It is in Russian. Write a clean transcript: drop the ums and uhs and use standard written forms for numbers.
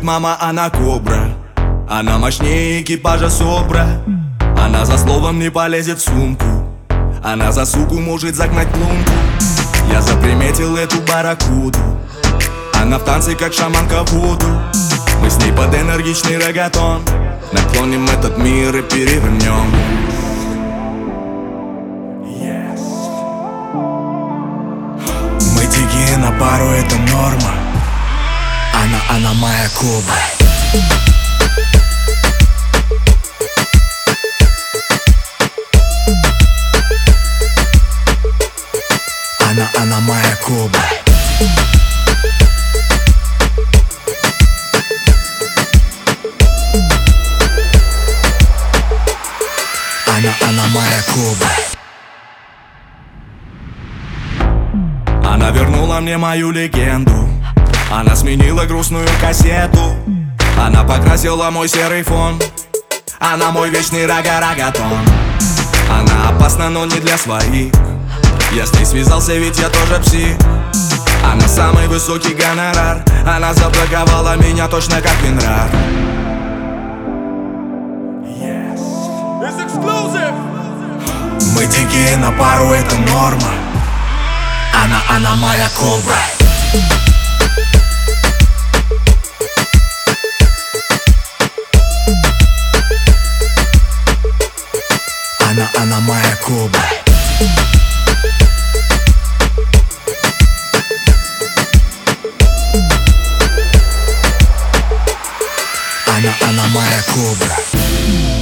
будет мама, она кобра. Она мощнее экипажа Собра. Она за словом не полезет в сумку. Она за суку может загнать лунку. Я заприметил эту барракуду. Она в танце, как шаманка вуду. Мы с ней под энергичный регатон наклоним этот мир и перевернем. Мы дикие на пару, это норма. Она моя кобра. Она моя кобра. Она моя кобра. Она вернула мне мою легенду. Она сменила грустную кассету. Она покрасила мой серый фон. Она мой вечный рага-рагатон. Она опасна, но не для своих. Я с ней связался, ведь я тоже псих. Она самый высокий гонорар. Она забраковала меня точно как Винрар. Мы дикие на пару, это норма. Она моя кобра. Она моя кобра. Она моя кобра.